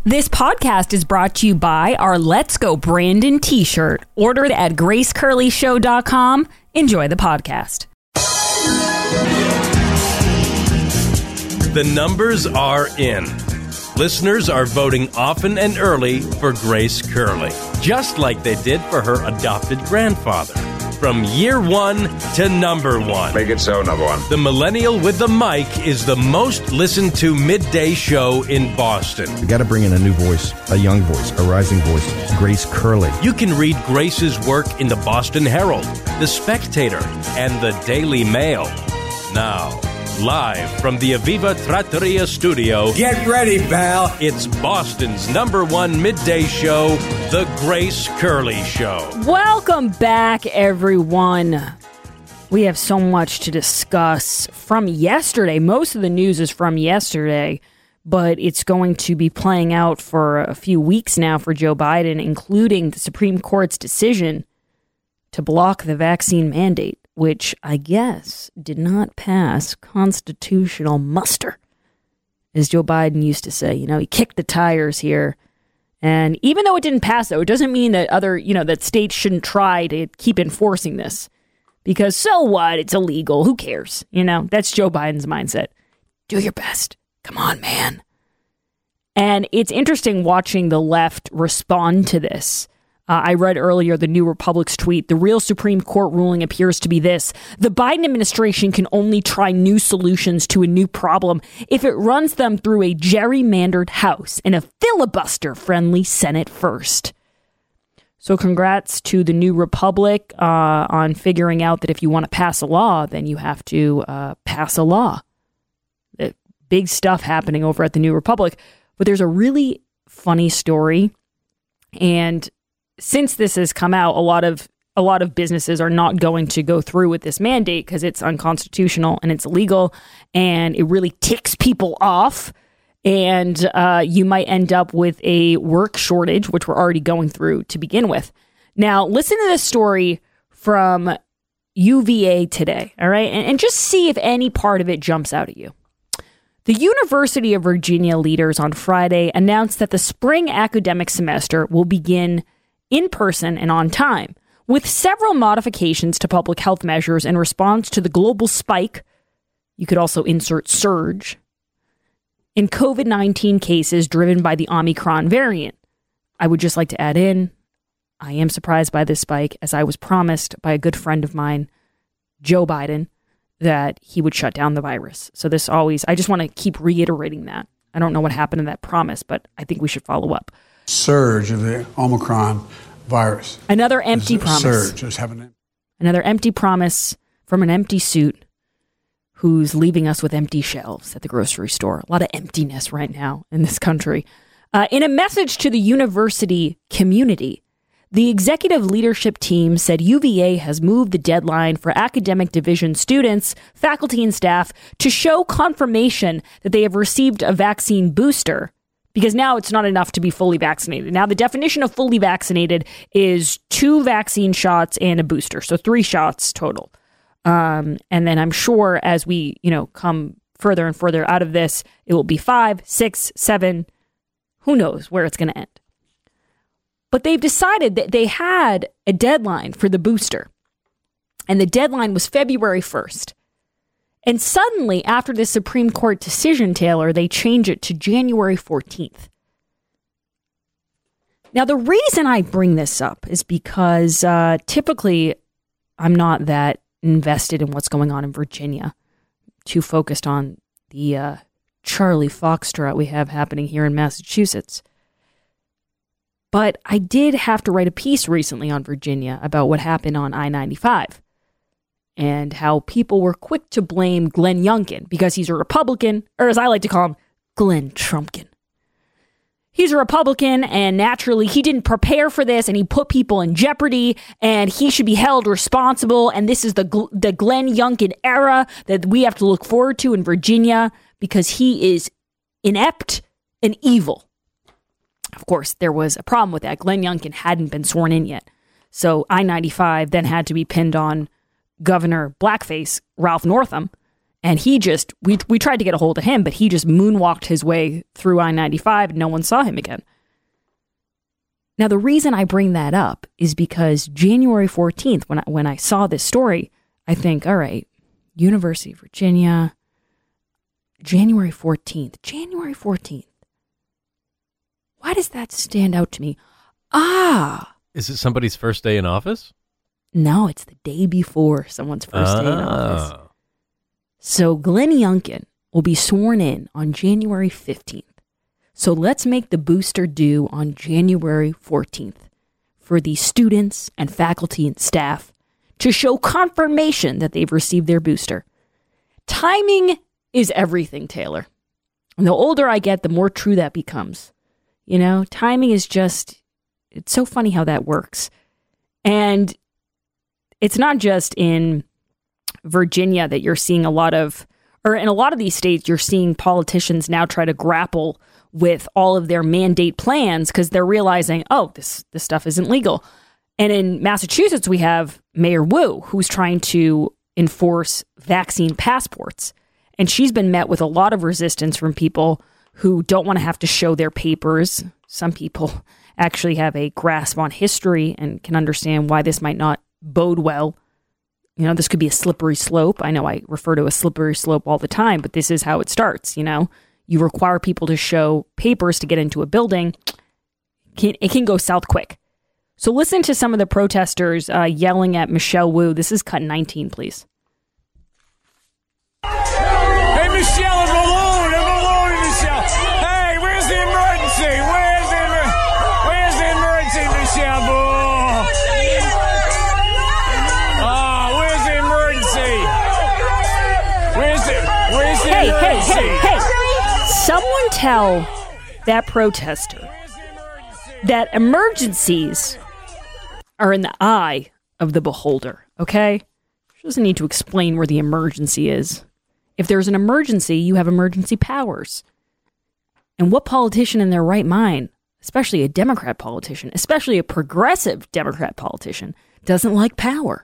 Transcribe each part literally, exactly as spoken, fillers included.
This podcast is brought to you by our Let's Go Brandon t-shirt. Ordered at grace curley show dot com. Enjoy the podcast. The numbers are in. Listeners are voting often and early for Grace Curley, just like they did for her adopted grandfather. From year one to number one. Make it so, number one. The Millennial with the Mic is the most listened to midday show in Boston. We got to bring in a new voice, a young voice, a rising voice, Grace Curley. You can read Grace's work in the Boston Herald, The Spectator, and the Daily Mail. Now, live from the Aviva Trattoria studio. Get ready, pal. It's Boston's number one midday show, The Grace Curley Show. Welcome back, everyone. We have so much to discuss from yesterday. Most of the news is from yesterday, but it's going to be playing out for a few weeks now for Joe Biden, including the Supreme Court's decision to block the vaccine mandate, which I guess did not pass constitutional muster, as Joe Biden used to say. You know, he kicked the tires here. And even though it didn't pass, though, it doesn't mean that other, you know, that states shouldn't try to keep enforcing this. Because so what? It's illegal. Who cares? You know, that's Joe Biden's mindset. Do your best. Come on, man. And it's interesting watching the left respond to this. Uh, I read earlier the New Republic's tweet. The real Supreme Court ruling appears to be this. The Biden administration can only try new solutions to a new problem if it runs them through a gerrymandered House and a filibuster-friendly Senate first. So congrats to the New Republic uh, on figuring out that if you want to pass a law, then you have to uh, pass a law. Uh, big stuff happening over at the New Republic. But there's a really funny story. And since this has come out, a lot of a lot of businesses are not going to go through with this mandate because it's unconstitutional and it's illegal and it really ticks people off. And uh, you might end up with a work shortage, which we're already going through to begin with. Now, listen to this story from U V A today, all right? And, and just see if any part of it jumps out at you. The University of Virginia leaders on Friday announced that the spring academic semester will begin in person and on time, with several modifications to public health measures in response to the global spike, you could also insert surge, in covid nineteen cases driven by the Omicron variant. I would just like to add in, I am surprised by this spike, as I was promised by a good friend of mine, Joe Biden, that he would shut down the virus. So this always, I just want to keep reiterating that. I don't know what happened to that promise, but I think we should follow up. Surge of the Omicron virus. Another empty promise. Surge. Just having Another empty promise from an empty suit who's leaving us with empty shelves at the grocery store. A lot of emptiness right now in this country. Uh, in a message to the university community, the executive leadership team said U V A has moved the deadline for academic division students, faculty, and staff to show confirmation that they have received a vaccine booster. Because now it's not enough to be fully vaccinated. Now, the definition of fully vaccinated is two vaccine shots and a booster. So three shots total. Um, and then I'm sure as we, you know, come further and further out of this, it will be five, six, seven. Who knows where it's going to end. But they've decided that they had a deadline for the booster. And the deadline was February first. And suddenly, after the Supreme Court decision, Taylor, they change it to January fourteenth. Now, the reason I bring this up is because uh, typically I'm not that invested in what's going on in Virginia. Too focused on the uh, Charlie Foxtrot we have happening here in Massachusetts. But I did have to write a piece recently on Virginia about what happened on I ninety-five. And how people were quick to blame Glenn Youngkin because he's a Republican, or as I like to call him, Glenn Trumpkin. He's a Republican, and naturally he didn't prepare for this, and he put people in jeopardy, and he should be held responsible. And this is the the Glenn Youngkin era that we have to look forward to in Virginia because he is inept and evil. Of course, there was a problem with that. Glenn Youngkin hadn't been sworn in yet. So I ninety-five then had to be pinned on Governor Blackface, Ralph Northam, And he just, we we tried to get a hold of him, but he just moonwalked his way through I ninety-five and no one saw him again. Now, the reason I bring that up is because January fourteenth, when I, when I saw this story, I think, all right, University of Virginia, January fourteenth, January fourteenth. Why does that stand out to me? Ah. Is it somebody's first day in office? No, it's the day before someone's first oh. day in office. So Glenn Youngkin will be sworn in on January fifteenth. So let's make the booster due on January fourteenth for the students and faculty and staff to show confirmation that they've received their booster. Timing is everything, Taylor. And the older I get, the more true that becomes. You know, timing is just, it's so funny how that works. And it's not just in Virginia that you're seeing a lot of, or in a lot of these states, you're seeing politicians now try to grapple with all of their mandate plans because they're realizing, oh, this, this stuff isn't legal. And in Massachusetts, we have Mayor Wu, who's trying to enforce vaccine passports. And she's been met with a lot of resistance from people who don't want to have to show their papers. Some people actually have a grasp on history and can understand why this might not bode well. You know, this could be a slippery slope. I know I refer to a slippery slope all the time, but this is how it starts. You know, you require people to show papers to get into a building. It can go south quick. So listen to some of the protesters uh, yelling at Michelle Wu. This is cut nineteen, please. Hey, Michelle, a balloon, a balloon, Michelle. Hey, where's the emergency? Where's the, emer- where's the emergency, Michelle? Boo? Oh, where's the emergency? Where's the, where's the hey, emergency? Hey, hey, hey, someone tell that protester that emergencies are in the eye of the beholder, okay? She doesn't need to explain where the emergency is. If there's an emergency, you have emergency powers. And what politician in their right mind, especially a Democrat politician, especially a progressive Democrat politician, doesn't like power?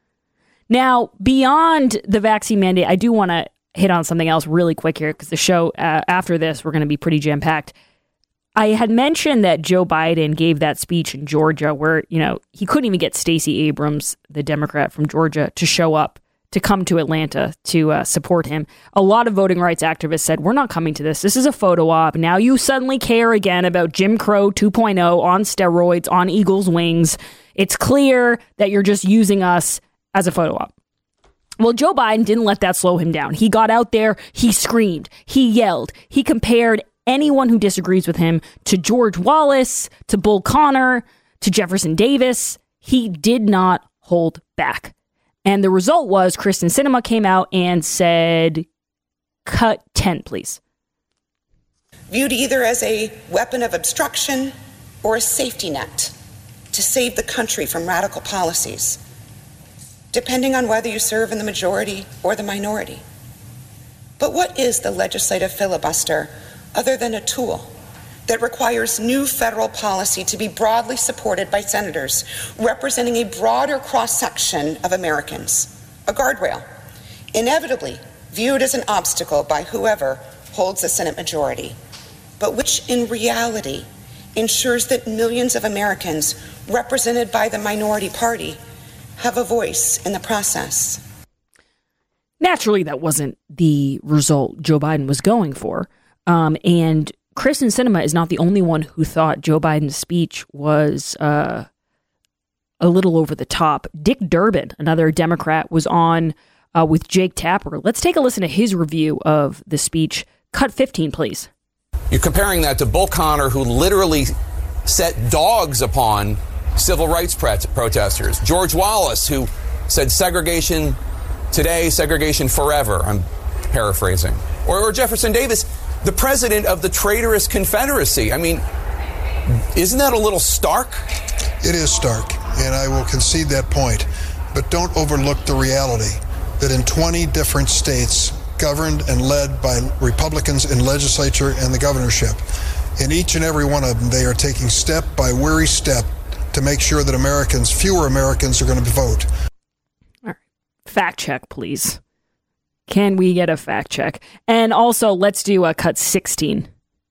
Now, beyond the vaccine mandate, I do want to hit on something else really quick here because the show uh, after this, we're going to be pretty jam-packed. I had mentioned that Joe Biden gave that speech in Georgia where, you know, he couldn't even get Stacey Abrams, the Democrat from Georgia, to show up, to come to Atlanta to uh, support him. A lot of voting rights activists said, we're not coming to this. This is a photo op. Now you suddenly care again about Jim Crow two point oh on steroids, on eagle's wings. It's clear that you're just using us as a photo op. Well, Joe Biden didn't let that slow him down. He got out there, he screamed, he yelled, he compared anyone who disagrees with him to George Wallace, to Bull Connor, to Jefferson Davis. He did not hold back. And the result was Kristen Sinema came out and said, cut ten, please. Viewed either as a weapon of obstruction or a safety net to save the country from radical policies, depending on whether you serve in the majority or the minority. But what is the legislative filibuster other than a tool that requires new federal policy to be broadly supported by senators representing a broader cross-section of Americans, a guardrail, inevitably viewed as an obstacle by whoever holds the Senate majority, but which in reality ensures that millions of Americans represented by the minority party have a voice in the process. Naturally, that wasn't the result Joe Biden was going for. Um, and Kristen Sinema is not the only one who thought Joe Biden's speech was uh, a little over the top. Dick Durbin, another Democrat, was on uh, with Jake Tapper. Let's take a listen to his review of the speech. Cut fifteen, please. You're comparing that to Bull Connor, who literally set dogs upon civil rights protesters. George Wallace, who said segregation today, segregation forever. I'm paraphrasing. Or, or Jefferson Davis, the president of the traitorous Confederacy. I mean, isn't that a little stark? It is stark, and I will concede that point. But don't overlook the reality that in twenty different states, governed and led by Republicans in legislature and the governorship, in each and every one of them, they are taking step by weary step to make sure that Americans, fewer Americans, are going to vote. All right. Fact check, please. Can we get a fact check? And also, let's do a cut sixteen.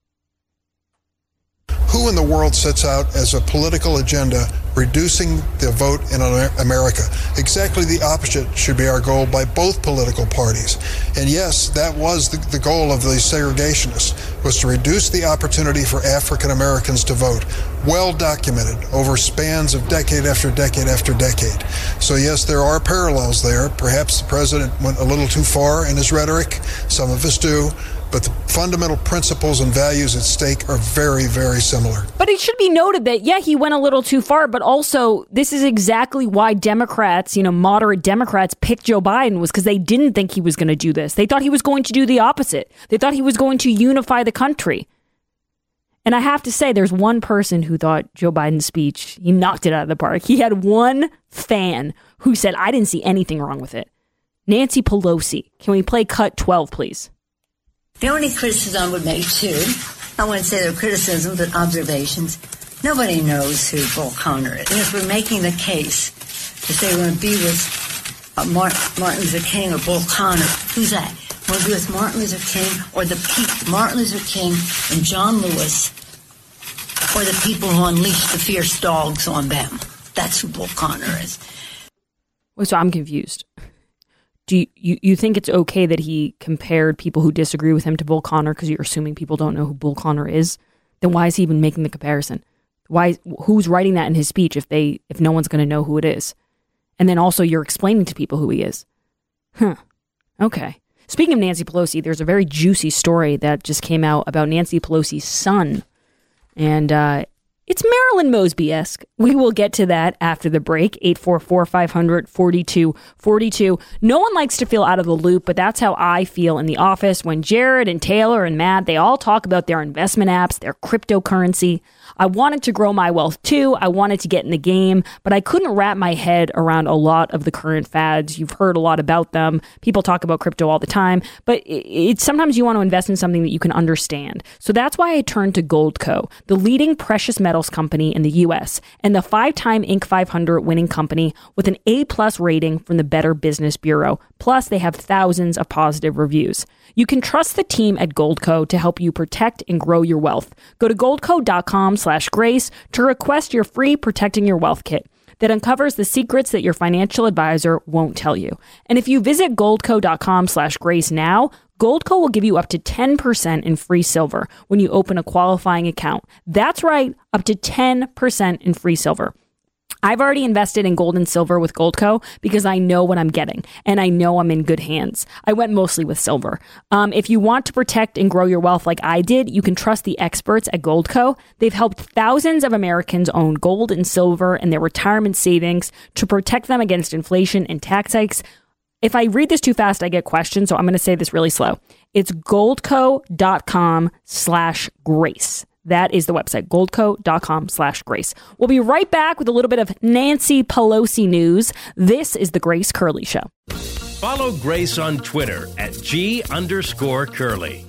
Who in the world sets out as a political agenda reducing the vote in America? Exactly the opposite should be our goal by both political parties. And yes, that was the, the goal of the segregationists, was to reduce the opportunity for African Americans to vote. Well documented over spans of decade after decade after decade. So yes, there are parallels there. Perhaps the president went a little too far in his rhetoric. Some of us do. But the fundamental principles and values at stake are very, very similar. But it should be noted that, yeah, he went a little too far, but also this is exactly why Democrats, you know, moderate Democrats picked Joe Biden, was because they didn't think he was going to do this. They thought he was going to do the opposite. They thought he was going to unify the country. And I have to say, there's one person who thought Joe Biden's speech, he knocked it out of the park. He had one fan who said, I didn't see anything wrong with it. Nancy Pelosi. Can we play cut twelve, please? The only criticism I would make, too, I wouldn't say they're criticisms, but observations. Nobody knows who Bull Connor is. And if we're making the case to say we're going to be with uh, Martin, Martin Luther King or Bull Connor, who's that? Want to be with Martin Luther King or the people, Martin Luther King and John Lewis, or the people who unleashed the fierce dogs on them? That's who Bull Connor is. Well, so I'm confused. Do you, you, you think it's okay that he compared people who disagree with him to Bull Connor because you're assuming people don't know who Bull Connor is? Then why is he even making the comparison? Why? Who's writing that in his speech if they if no one's going to know who it is? And then also you're explaining to people who he is. Huh. Okay. Speaking of Nancy Pelosi, there's a very juicy story that just came out about Nancy Pelosi's son. And uh, it's Marilyn Mosby-esque. We will get to that after the break. eight four four, five hundred, forty-two forty-two. No one likes to feel out of the loop, but that's how I feel in the office when Jared and Taylor and Matt, they all talk about their investment apps, their cryptocurrency. I wanted to grow my wealth too. I wanted to get in the game, but I couldn't wrap my head around a lot of the current fads. You've heard a lot about them. People talk about crypto all the time, but it's sometimes you want to invest in something that you can understand. So that's why I turned to Goldco, the leading precious metals company in the U S and the five-time Inc five hundred winning company with an A-plus rating from the Better Business Bureau. Plus, they have thousands of positive reviews. You can trust the team at Goldco to help you protect and grow your wealth. Go to goldco.com slash grace to request your free Protecting Your Wealth kit that uncovers the secrets that your financial advisor won't tell you. And if you visit goldco.com slash grace now, Goldco will give you up to ten percent in free silver when you open a qualifying account. That's right, up to ten percent in free silver. I've already invested in gold and silver with Goldco because I know what I'm getting and I know I'm in good hands. I went mostly with silver. Um, if you want to protect and grow your wealth like I did, you can trust the experts at Goldco. They've helped thousands of Americans own gold and silver in their retirement savings to protect them against inflation and tax hikes. If I read this too fast, I get questions, so I'm going to say this really slow. It's goldco.com slash grace. That is the website, goldco.com slash grace. We'll be right back with a little bit of Nancy Pelosi news. This is The Grace Curley Show. Follow Grace on Twitter at G underscore Curley.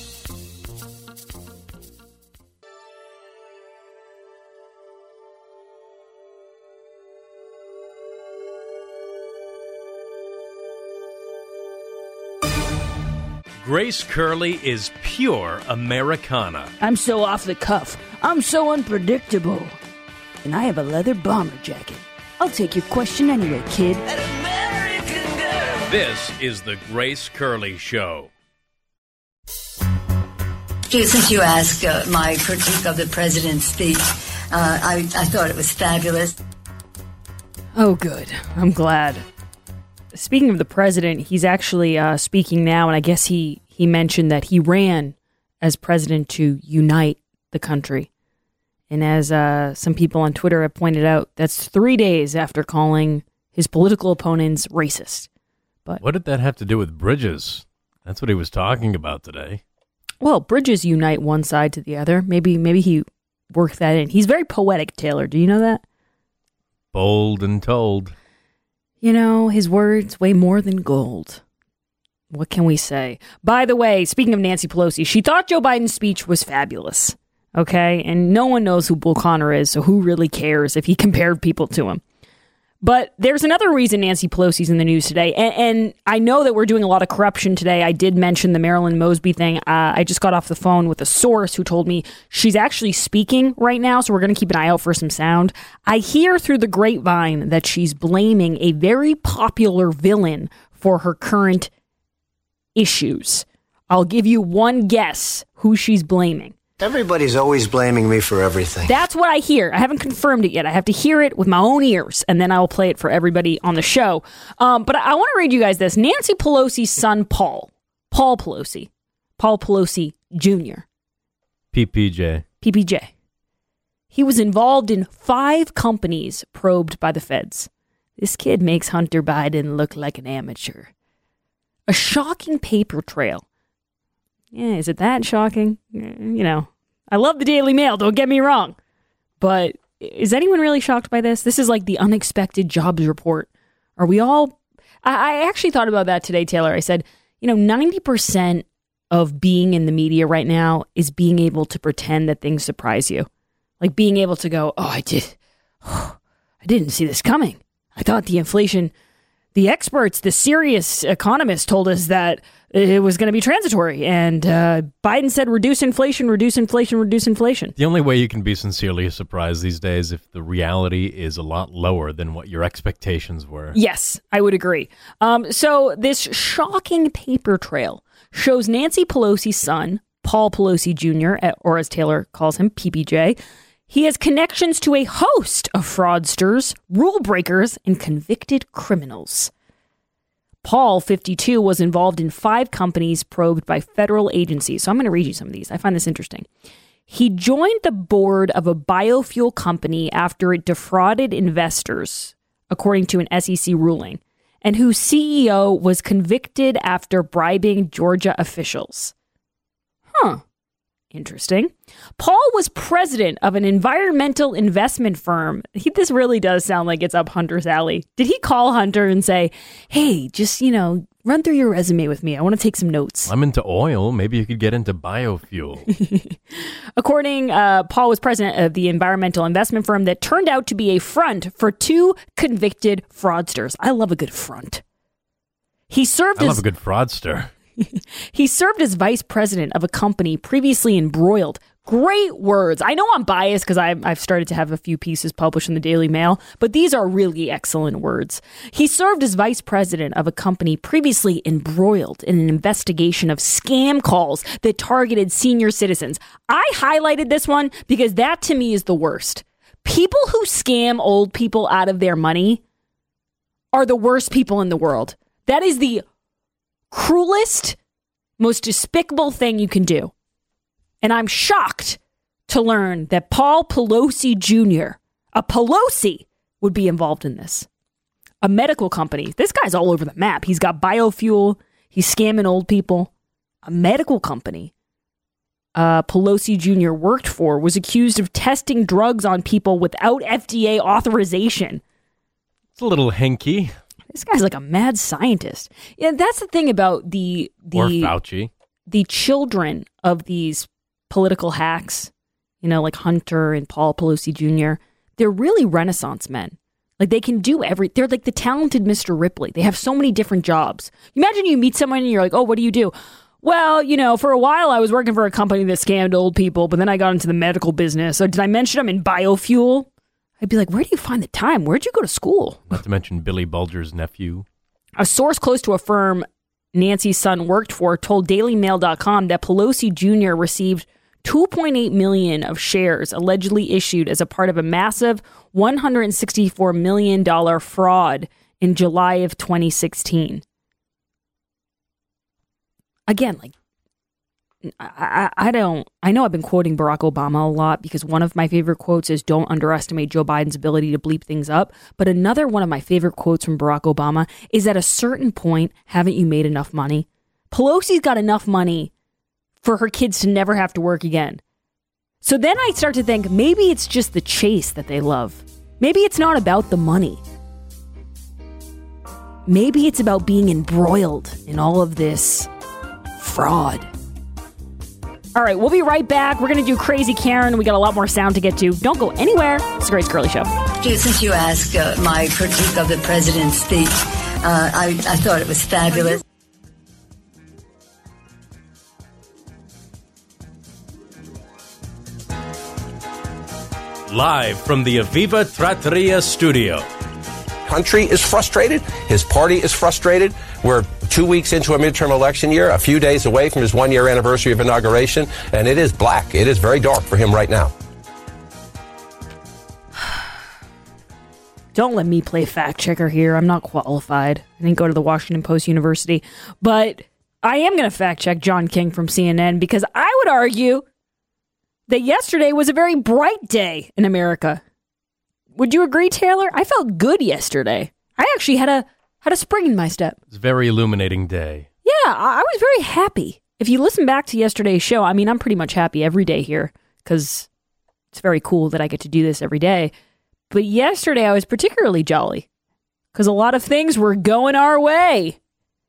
Grace Curley is pure Americana. I'm so off the cuff. I'm so unpredictable. And I have a leather bomber jacket. I'll take your question anyway, kid. An American girl. This is the Grace Curley Show. Since you asked uh, my critique of the president's speech, uh, I, I thought it was fabulous. Oh, good. I'm glad. Speaking of the president, he's actually uh, speaking now, and I guess he, he mentioned that he ran as president to unite the country. And as uh, some people on Twitter have pointed out, that's three days after calling his political opponents racist. But what did that have to do with bridges? That's what he was talking about today. Well, bridges unite one side to the other. Maybe maybe he worked that in. He's very poetic, Taylor. Do you know that? Bold and told. You know, his words weigh more than gold. What can we say? By the way, speaking of Nancy Pelosi, she thought Joe Biden's speech was fabulous. Okay? And no one knows who Bull Connor is, so who really cares if he compared people to him? But there's another reason Nancy Pelosi's in the news today. And, and I know that we're doing a lot of corruption today. I did mention the Marilyn Mosby thing. Uh, I just got off the phone with a source who told me she's actually speaking right now. So we're going to keep an eye out for some sound. I hear through the grapevine that she's blaming a very popular villain for her current issues. I'll give you one guess who she's blaming. Everybody's always blaming me for everything. That's what I hear. I haven't confirmed it yet. I have to hear it with my own ears, and then I'll play it for everybody on the show. Um, but I, I want to read you guys this. Nancy Pelosi's son, Paul. Paul Pelosi. Paul Pelosi Junior P P J. P P J. He was involved in five companies probed by the feds. This kid makes Hunter Biden look like an amateur. A shocking paper trail. Yeah, is it that shocking? You know, I love the Daily Mail, don't get me wrong. But is anyone really shocked by this? This is like the unexpected jobs report. Are we all... I, I actually thought about that today, Taylor. I said, you know, ninety percent of being in the media right now is being able to pretend that things surprise you. Like being able to go, oh, I did... Oh, I didn't see this coming. I thought the inflation... The experts, the serious economists told us that it was going to be transitory. And uh, Biden said, reduce inflation, reduce inflation, reduce inflation. The only way you can be sincerely surprised these days if the reality is a lot lower than what your expectations were. Yes, I would agree. Um, so this shocking paper trail shows Nancy Pelosi's son, Paul Pelosi Junior, or as Taylor calls him, P P J. He has connections to a host of fraudsters, rule breakers, and convicted criminals. Paul, fifty-two, was involved in five companies probed by federal agencies. So I'm going to read you some of these. I find this interesting. He joined the board of a biofuel company after it defrauded investors, according to an S E C ruling, and whose C E O was convicted after bribing Georgia officials. Huh. Interesting. Paul was president of an environmental investment firm. He, this really does sound like it's up Hunter's alley. Did he call Hunter and say, hey, just, you know, run through your resume with me. I want to take some notes. I'm into oil. Maybe you could get into biofuel. According, uh, Paul was president of the environmental investment firm that turned out to be a front for two convicted fraudsters. I love a good front. He served I as... love a good fraudster. He served as vice president of a company previously embroiled. Great words. I know I'm biased because I've, I've started to have a few pieces published in the Daily Mail, but these are really excellent words. He served as vice president of a company previously embroiled in an investigation of scam calls that targeted senior citizens. I highlighted this one because that to me is the worst. People who scam old people out of their money are the worst people in the world. That is the cruelest, most despicable thing you can do. And I'm shocked to learn that Paul Pelosi Junior, a Pelosi, would be involved in this. A medical company. This guy's all over the map. He's got biofuel. He's scamming old people. A medical company uh, Pelosi Junior worked for was accused of testing drugs on people without F D A authorization. It's a little hinky. This guy's like a mad scientist. Yeah, that's the thing about the the or Fauci. The children of these political hacks, you know, like Hunter and Paul Pelosi Junior They're really Renaissance men. Like they can do every. They're like the talented Mister Ripley. They have so many different jobs. Imagine you meet someone and you're like, "Oh, what do you do?" Well, you know, for a while I was working for a company that scammed old people, but then I got into the medical business. So did I mention I'm in biofuel? I'd be like, where do you find the time? Where'd you go to school? Not to mention Billy Bulger's nephew. A source close to a firm Nancy's son worked for told Daily Mail dot com that Pelosi Junior received two point eight million dollars of shares allegedly issued as a part of a massive one hundred sixty-four million dollars fraud in July of twenty sixteen. Again, like, I, I, I don't, I know I've been quoting Barack Obama a lot because one of my favorite quotes is don't underestimate Joe Biden's ability to bleep things up. But another one of my favorite quotes from Barack Obama is at a certain point, haven't you made enough money? Pelosi's got enough money for her kids to never have to work again. So then I start to think maybe it's just the chase that they love. Maybe it's not about the money. Maybe it's about being embroiled in all of this fraud. All right, we'll be right back. We're going to do Crazy Karen. We got a lot more sound to get to. Don't go anywhere. It's a Grace Curley Show. Since you asked uh, my critique of the president's speech, uh, I, I thought it was fabulous. Live from the Aviva Trattoria studio. Country is frustrated. His party is frustrated. We're two weeks into a midterm election year, a few days away from his one-year anniversary of inauguration, and it is black. It is very dark for him right now. Don't let me play fact checker here. I'm not qualified. I didn't go to the Washington Post University. But I am going to fact check John King from C N N because I would argue that yesterday was a very bright day in America. Would you agree, Taylor? I felt good yesterday. I actually had a had a spring in my step. It's a very illuminating day. Yeah, I, I was very happy. If you listen back to yesterday's show, I mean, I'm pretty much happy every day here because it's very cool that I get to do this every day. But yesterday I was particularly jolly because a lot of things were going our way.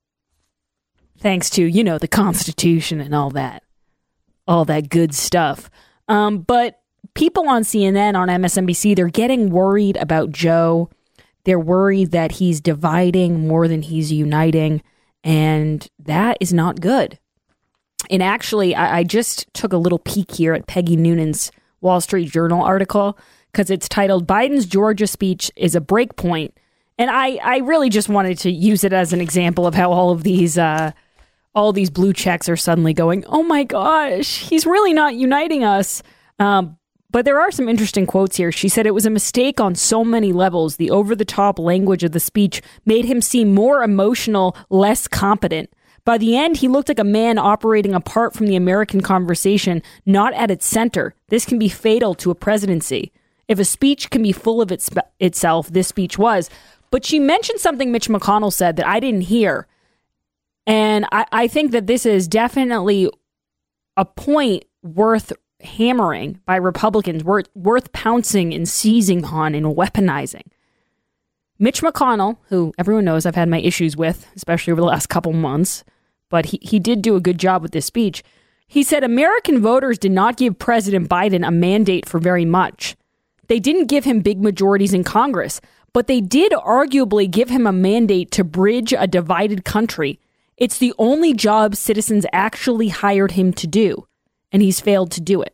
Thanks to, you know, the Constitution and all that. All that good stuff. Um, but people on C N N, on M S N B C, they're getting worried about Joe. They're worried that he's dividing more than he's uniting, and that is not good. And actually, I, I just took a little peek here at Peggy Noonan's Wall Street Journal article because it's titled Biden's Georgia speech is a break point. And I, I really just wanted to use it as an example of how all of these uh, all these blue checks are suddenly going, oh my gosh, he's really not uniting us. Um, But there are some interesting quotes here. She said it was a mistake on so many levels. The over-the-top language of the speech made him seem more emotional, less competent. By the end, he looked like a man operating apart from the American conversation, not at its center. This can be fatal to a presidency. If a speech can be full of its, itself, this speech was. But she mentioned something Mitch McConnell said that I didn't hear. And I, I think that this is definitely a point worth hammering by Republicans, worth, worth pouncing and seizing on and weaponizing. Mitch McConnell, who everyone knows I've had my issues with, especially over the last couple months, but he, he did do a good job with this speech. He said American voters did not give President Biden a mandate for very much. They didn't give him big majorities in Congress, but they did arguably give him a mandate to bridge a divided country. It's the only job citizens actually hired him to do. And he's failed to do it.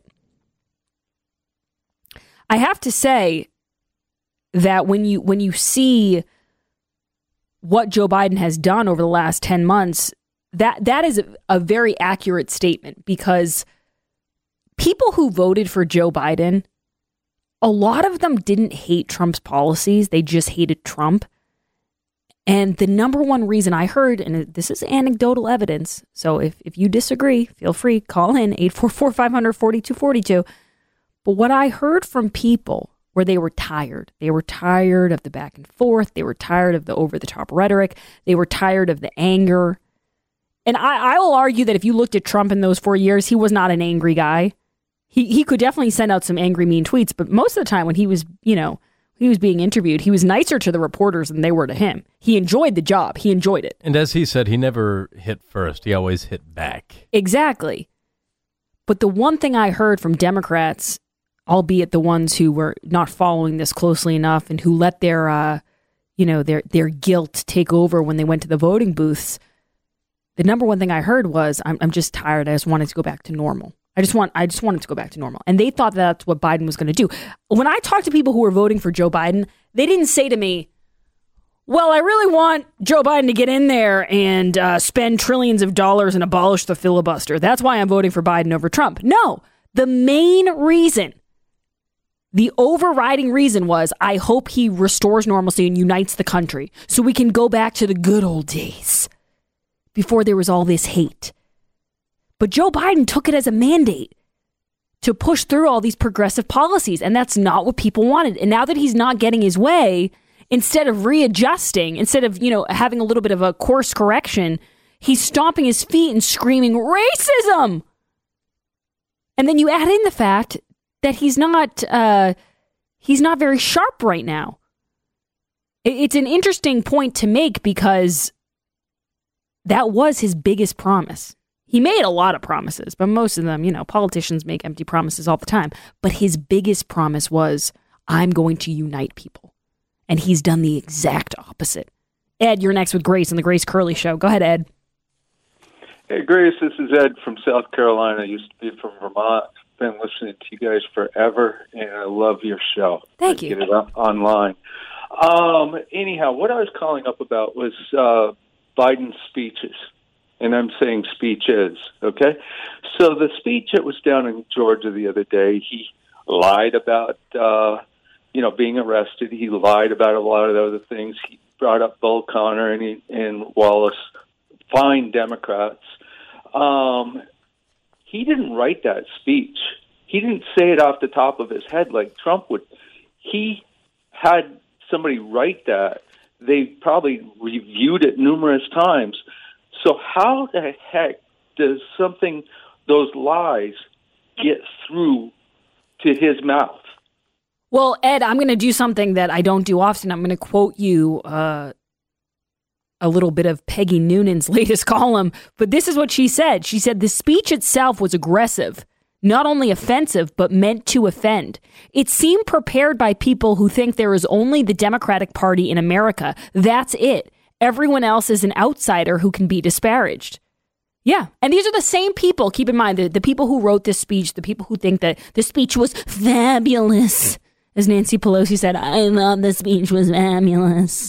I have to say that when you when you see what Joe Biden has done over the last ten months, that that is a, a very accurate statement because people who voted for Joe Biden, a lot of them didn't hate Trump's policies. They just hated Trump. And the number one reason I heard, and this is anecdotal evidence, so if, if you disagree, feel free, call in eight four four, five hundred, forty-two forty-two. But what I heard from people where they were tired, they were tired of the back and forth, they were tired of the over-the-top rhetoric, they were tired of the anger. And I, I will argue that if you looked at Trump in those four years, he was not an angry guy. He, he could definitely send out some angry, mean tweets, but most of the time when he was, you know, he was being interviewed, he was nicer to the reporters than they were to him. He enjoyed the job. He enjoyed it. And as he said, he never hit first. He always hit back. Exactly. But the one thing I heard from Democrats, albeit the ones who were not following this closely enough and who let their, uh, you know, their their guilt take over when they went to the voting booths, the number one thing I heard was, I'm, I'm just tired. I just wanted to go back to normal. I just want I just wanted to go back to normal. And they thought that's what Biden was going to do. When I talked to people who were voting for Joe Biden, they didn't say to me, well, I really want Joe Biden to get in there and uh, spend trillions of dollars and abolish the filibuster. That's why I'm voting for Biden over Trump. No, the main reason, the overriding reason was I hope he restores normalcy and unites the country so we can go back to the good old days before there was all this hate. But Joe Biden took it as a mandate to push through all these progressive policies, and that's not what people wanted. And now that he's not getting his way, instead of readjusting, instead of, you know, having a little bit of a course correction, he's stomping his feet and screaming racism. And then you add in the fact that he's not uh, he's not very sharp right now. It's an interesting point to make because that was his biggest promise. He made a lot of promises, but most of them, you know, politicians make empty promises all the time. But his biggest promise was, I'm going to unite people. And he's done the exact opposite. Ed, you're next with Grace on the Grace Curley Show. Go ahead, Ed. Hey, Grace, this is Ed from South Carolina. I used to be from Vermont. I've been listening to you guys forever, and I love your show. Thank I you. Get it up online. Um, anyhow, what I was calling up about was uh, Biden's speeches. And I'm saying speeches, okay? So the speech that was down in Georgia the other day, he lied about, uh, you know, being arrested. He lied about a lot of other things. He brought up Bull Connor and, he, and Wallace, fine Democrats. Um, he didn't write that speech. He didn't say it off the top of his head like Trump would. He had somebody write that. They probably reviewed it numerous times. So how the heck does something, those lies, get through to his mouth? Well, Ed, I'm going to do something that I don't do often. I'm going to quote you uh, a little bit of Peggy Noonan's latest column, but this is what she said. She said, the speech itself was aggressive, not only offensive, but meant to offend. It seemed prepared by people who think there is only the Democratic Party in America. That's it. Everyone else is an outsider who can be disparaged. Yeah. And these are the same people, keep in mind, the, the people who wrote this speech, the people who think that the speech was fabulous. As Nancy Pelosi said, I thought the speech was fabulous.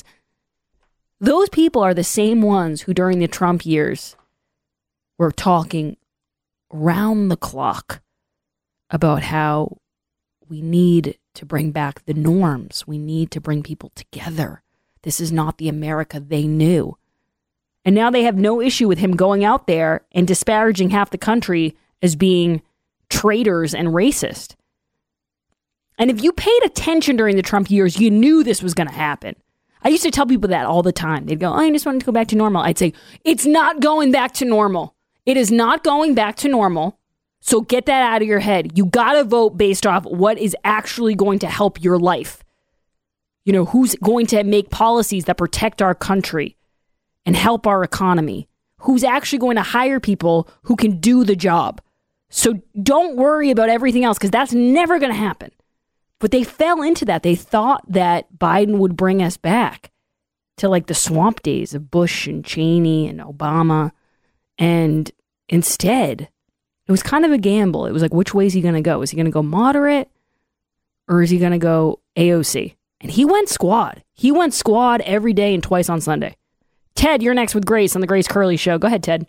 Those people are the same ones who during the Trump years were talking round the clock about how we need to bring back the norms. We need to bring people together. This is not the America they knew. And now they have no issue with him going out there and disparaging half the country as being traitors and racist. And if you paid attention during the Trump years, you knew this was going to happen. I used to tell people that all the time. They'd go, oh, I just wanted to go back to normal. I'd say, it's not going back to normal. It is not going back to normal. So get that out of your head. You got to vote based off what is actually going to help your life. You know, who's going to make policies that protect our country and help our economy? Who's actually going to hire people who can do the job? So don't worry about everything else, because that's never going to happen. But they fell into that. They thought that Biden would bring us back to like the swamp days of Bush and Cheney and Obama. And instead, it was kind of a gamble. It was like, which way is he going to go? Is he going to go moderate or is he going to go A O C? And he went squad. He went squad every day and twice on Sunday. Ted, you're next with Grace on the Grace Curley Show. Go ahead, Ted.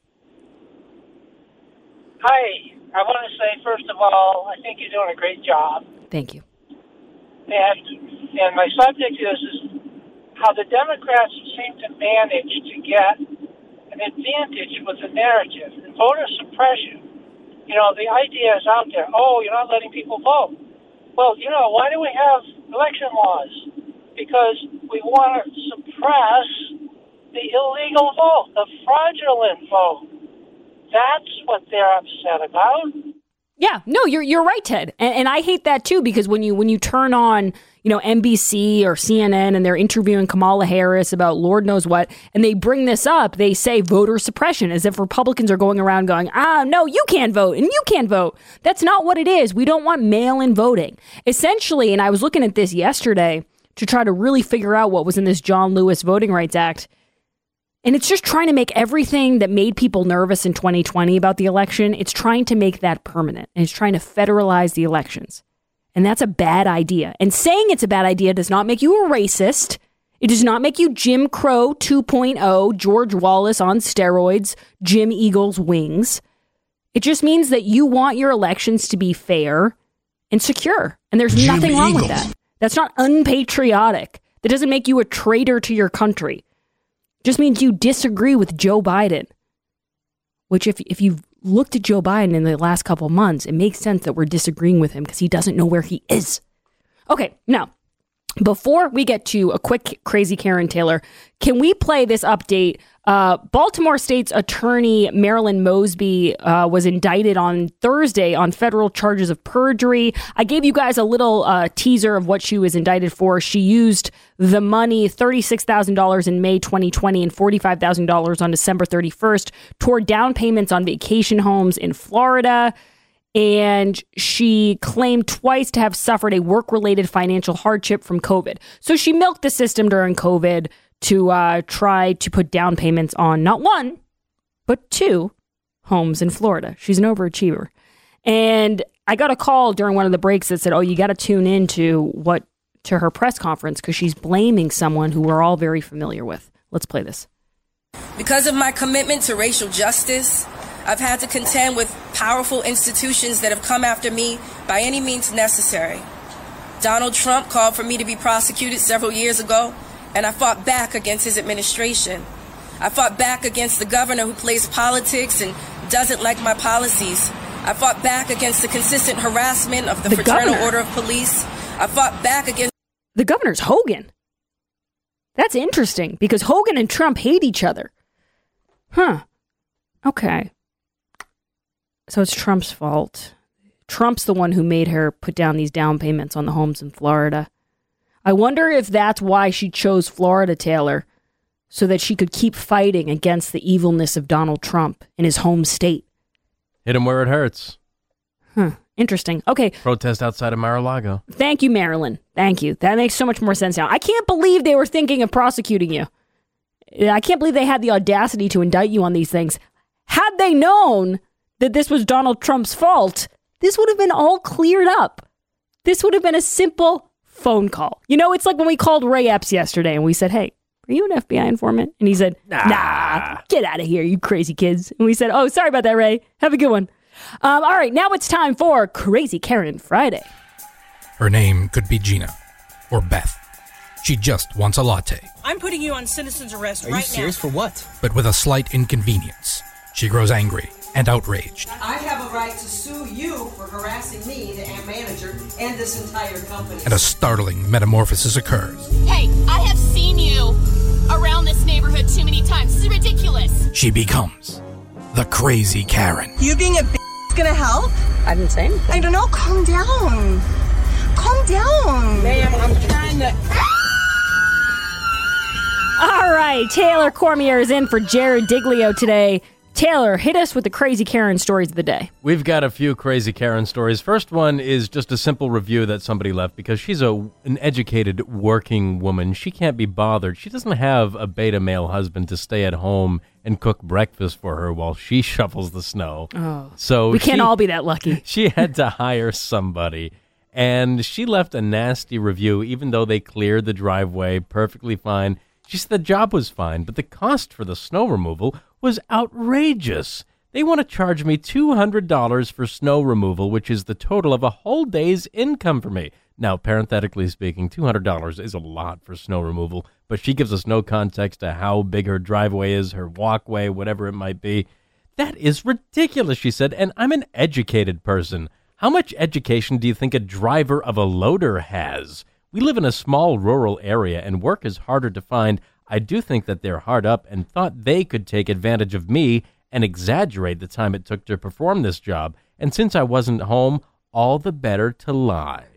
Hi. I want to say, first of all, I think you're doing a great job. Thank you. And and my subject is, is how the Democrats seem to manage to get an advantage with the narrative. And voter suppression, you know, the idea is out there, oh, you're not letting people vote. Well, you know, why do we have election laws? Because we want to suppress the illegal vote, the fraudulent vote. That's what they're upset about. Yeah, no, you're you're right, Ted, and, and I hate that too, because when you when you turn on, you know, N B C or C N N and they're interviewing Kamala Harris about Lord knows what, and they bring this up, they say voter suppression as if Republicans are going around going, ah, no, you can't vote and you can't vote. That's not what it is. We don't want mail-in voting. Essentially, and I was looking at this yesterday to try to really figure out what was in this John Lewis Voting Rights Act. And it's just trying to make everything that made people nervous in twenty twenty about the election, it's trying to make that permanent. And it's trying to federalize the elections. And that's a bad idea. And saying it's a bad idea does not make you a racist. It does not make you Jim Crow two point oh, George Wallace on steroids, Jim Eagle's wings. It just means that you want your elections to be fair and secure. And there's Jim nothing wrong Eagles. with that. That's not unpatriotic. That doesn't make you a traitor to your country. Just means you disagree with Joe Biden, which if if you've looked at Joe Biden in the last couple months, it makes sense that we're disagreeing with him because he doesn't know where he is. Okay, now, Before we get to a quick Crazy Karen, Taylor, can we play this update? Uh, Baltimore State's attorney Marilyn Mosby uh, was indicted on Thursday on federal charges of perjury. I gave you guys a little uh, teaser of what she was indicted for. She used the money, thirty-six thousand dollars in May twenty twenty and forty-five thousand dollars on December thirty-first, toward down payments on vacation homes in Florida. And she claimed twice to have suffered a work-related financial hardship from COVID. So she milked the system during COVID to uh, try to put down payments on not one, but two homes in Florida. She's an overachiever. And I got a call during one of the breaks that said, oh, you got to tune into what to her press conference because she's blaming someone who we're all very familiar with. Let's play this. Because of my commitment to racial justice, I've had to contend with powerful institutions that have come after me by any means necessary. Donald Trump called for me to be prosecuted several years ago, and I fought back against his administration. I fought back against the governor who plays politics and doesn't like my policies. I fought back against the consistent harassment of the, the Fraternal governor. Order of Police. I fought back against... The governor's Hogan. That's interesting, because Hogan and Trump hate each other. Huh. Okay. So it's Trump's fault. Trump's the one who made her put down these down payments on the homes in Florida. I wonder if that's why she chose Florida, Taylor, so that she could keep fighting against the evilness of Donald Trump in his home state. Hit him where it hurts. Huh. Interesting. Okay. Protest outside of Mar-a-Lago. Thank you, Marilyn. Thank you. That makes so much more sense now. I can't believe they were thinking of prosecuting you. I can't believe they had the audacity to indict you on these things. Had they known that this was Donald Trump's fault, this would have been all cleared up. This would have been a simple phone call. You know, it's like when we called Ray Epps yesterday and we said, hey, are you an F B I informant? And he said, nah, nah get out of here, you crazy kids. And we said, oh, sorry about that, Ray. Have a good one. Um, all right, now it's time for Crazy Karen Friday. Her name could be Gina or Beth. She just wants a latte. I'm putting you on citizen's arrest Are right now. Are you serious? For what? But with a slight inconvenience, she grows angry and outraged. I have a right to sue you for harassing me, the manager, and this entire company. And a startling metamorphosis occurs. Hey, I have seen you around this neighborhood too many times. This is ridiculous. She becomes the Crazy Karen. You being a b*** is gonna help? I didn't say anything. I don't know. Calm down. Calm down. Ma'am, I'm trying to... All right, Taylor Cormier is in for Jared Diglio today. Taylor, hit us with the Crazy Karen stories of the day. We've got a few Crazy Karen stories. First one is just a simple review that somebody left because she's a an educated working woman. She can't be bothered. She doesn't have a beta male husband to stay at home and cook breakfast for her while she shovels the snow. Oh, so we can't she, all be that lucky. She had to hire somebody. And she left a nasty review, even though they cleared the driveway perfectly fine. She said the job was fine, but the cost for the snow removal was outrageous. They want to charge me two hundred dollars for snow removal, which is the total of a whole day's income for me. Now, parenthetically speaking, two hundred dollars is a lot for snow removal, but she gives us no context to how big her driveway is, her walkway, whatever it might be. That is ridiculous, she said, and I'm an educated person. How much education do you think a driver of a loader has? We live in a small rural area, and work is harder to find. I do think that they're hard up and thought they could take advantage of me and exaggerate the time it took to perform this job. And since I wasn't home, all the better to lie.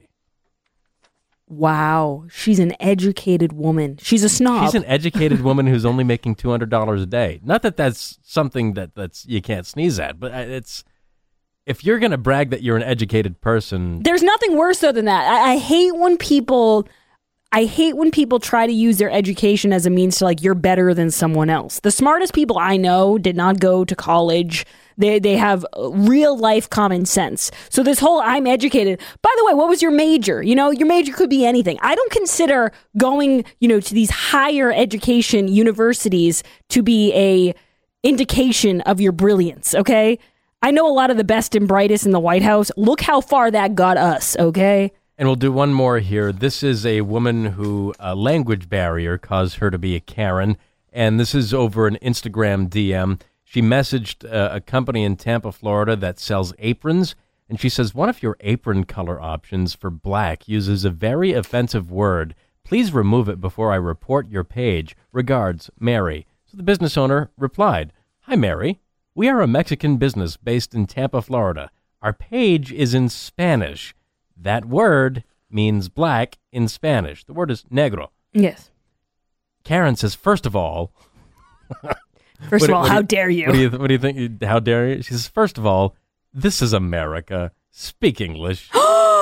Wow. She's an educated woman. She's a snob. She's an educated woman who's only making two hundred dollars a day. Not that that's something that that's you can't sneeze at, but it's... If you're going to brag that you're an educated person... There's nothing worse, though, than that. I, I hate when people... I hate when people try to use their education as a means to, like, you're better than someone else. The smartest people I know did not go to college. They they have real life common sense. So this whole I'm educated... By the way, what was your major? You know, your major could be anything. I don't consider going, you know, to these higher education universities to be a indication of your brilliance, okay? I know a lot of the best and brightest in the White House. Look how far that got us, okay? And we'll do one more here. This is a woman who a language barrier caused her to be a Karen, and this is over an Instagram D M. She messaged uh, a company in Tampa, Florida that sells aprons, and she says, one of your apron color options for black uses a very offensive word Please remove it before I report your page. Regards, Mary. So the business owner replied, Hi, Mary. We are a Mexican business based in Tampa, Florida. Our page is in Spanish. That word means black in Spanish. The word is negro. Yes. Karen says, first of all... First what, of all, what how do you, dare you? What do you, what do you think? How dare you? She says, first of all, this is America. Speak English.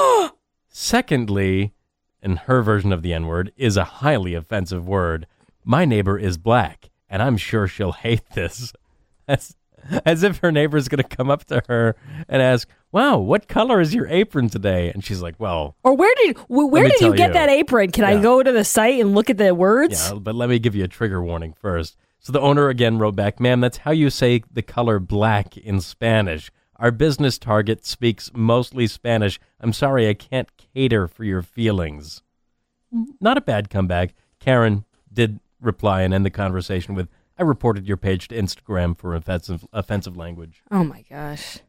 Secondly, and her version of the N-word is a highly offensive word. My neighbor is black, and I'm sure she'll hate this. As, as if her neighbor's going to come up to her and ask, wow, what color is your apron today? And she's like, well... Or where did where did you get you. that apron? Can yeah. I go to the site and look at the words? Yeah, but let me give you a trigger warning first. So the owner again wrote back, ma'am, that's how you say the color black in Spanish. Our business target speaks mostly Spanish. I'm sorry, I can't cater for your feelings. Not a bad comeback. Karen did reply and end the conversation with, I reported your page to Instagram for offensive offensive language. Oh my gosh.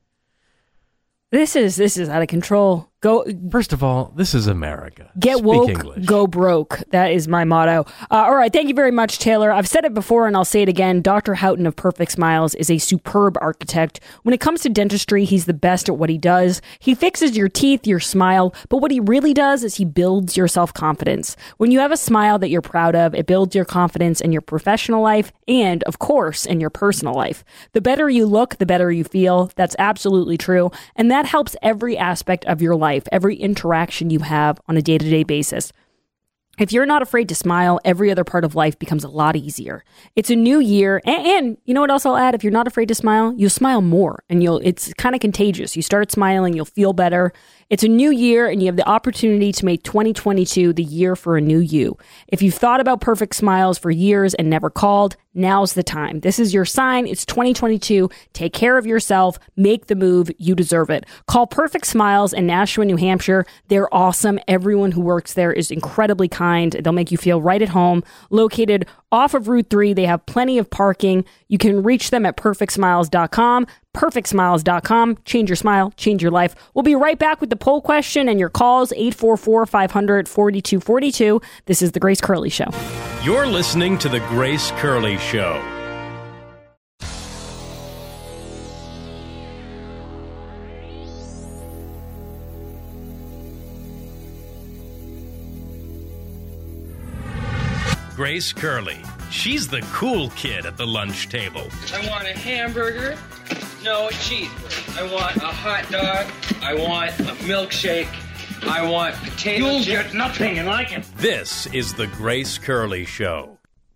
This is this is out of control. Go. First of all, this is America. Get Speak woke, English. go broke. That is my motto. Uh, all right, thank you very much, Taylor. I've said it before and I'll say it again. Doctor Houghton of Perfect Smiles is a superb architect. When it comes to dentistry, he's the best at what he does. He fixes your teeth, your smile, but what he really does is he builds your self-confidence. When you have a smile that you're proud of, it builds your confidence in your professional life and, of course, in your personal life. The better you look, the better you feel. That's absolutely true. And that helps every aspect of your life. Every interaction you have on a day-to-day basis. If you're not afraid to smile, every other part of life becomes a lot easier. It's a new year, and, and you know what else I'll add? If you're not afraid to smile, you'll smile more, and you'll. It's kind of contagious. You start smiling, you'll feel better. It's a new year, and you have the opportunity to make twenty twenty-two the year for a new you. If you've thought about Perfect Smiles for years and never called, now's the time. This is your sign. It's twenty twenty-two. Take care of yourself. Make the move. You deserve it. Call Perfect Smiles in Nashua, New Hampshire. They're awesome. Everyone who works there is incredibly kind. They'll make you feel right at home. Located off of Route three, they have plenty of parking. You can reach them at perfect smiles dot com. perfect smiles dot com. Change your smile, change your life. We'll be right back with the poll question and your calls, eight four four, five hundred, forty-two forty-two. This is The Grace Curley Show. You're listening to The Grace Curley Show. Grace Curley. She's the cool kid at the lunch table. I want a hamburger, no cheeseburger. I want a hot dog. I want a milkshake. I want potato You'll chips. get nothing like it. This is The Grace Curley Show.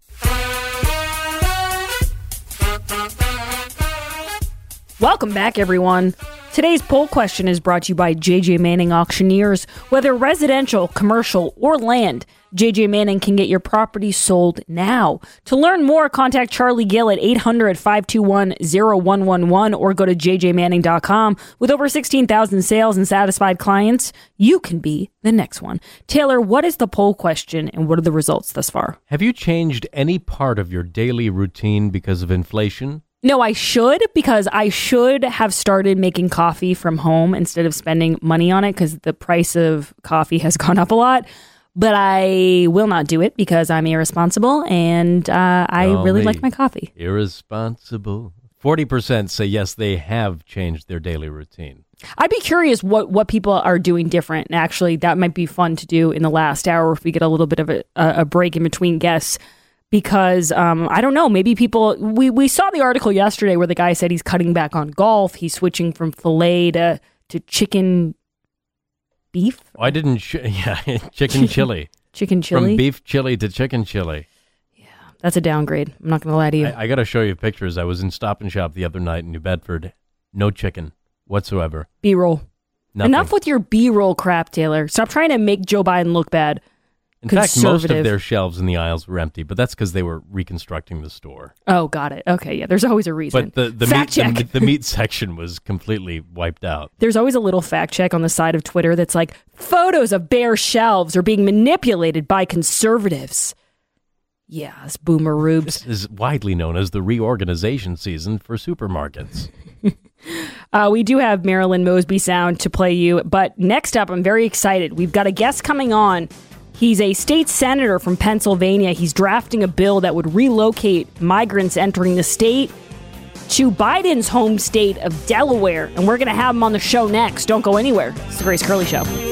Welcome back, everyone. Today's poll question is brought to you by J J Manning Auctioneers. Whether residential, commercial, or land, J J Manning can get your property sold now. To learn more, contact Charlie Gill at eight hundred, five two one, zero one one one or go to j j manning dot com. With over sixteen thousand sales and satisfied clients, you can be the next one. Taylor, what is the poll question and what are the results thus far? Have you changed any part of your daily routine because of inflation? No, I should, because I should have started making coffee from home instead of spending money on it because the price of coffee has gone up a lot. But I will not do it because I'm irresponsible and uh, I Call really me like my coffee. Irresponsible. forty percent say yes, they have changed their daily routine. I'd be curious what, what people are doing different. And actually, that might be fun to do in the last hour if we get a little bit of a, a break in between guests. Because, um, I don't know, maybe people... We, we saw the article yesterday where the guy said he's cutting back on golf. He's switching from filet to, to chicken beef. Oh, I didn't... Sh- yeah, chicken chili. Chicken chili? From beef chili to chicken chili. That's a downgrade. I'm not going to lie to you. I, I got to show you pictures. I was in Stop and Shop the other night in New Bedford. No chicken whatsoever. B-roll. Nothing. Enough with your B-roll crap, Taylor. Stop trying to make Joe Biden look bad. In fact, most of their shelves in the aisles were empty, but that's because they were reconstructing the store. Oh, got it. Okay, yeah, there's always a reason. But the, the, fact meat, check. the, the meat section was completely wiped out. There's always a little fact check on the side of Twitter that's like, photos of bare shelves are being manipulated by conservatives. Yeah, it's boomer rubes. This is widely known as the reorganization season for supermarkets. uh, we do have Marilyn Mosby sound to play you, but next up, I'm very excited. We've got a guest coming on. He's a state senator from Pennsylvania. He's drafting a bill that would relocate migrants entering the state to Biden's home state of Delaware. And we're going to have him on the show next. Don't go anywhere. It's the Grace Curley Show.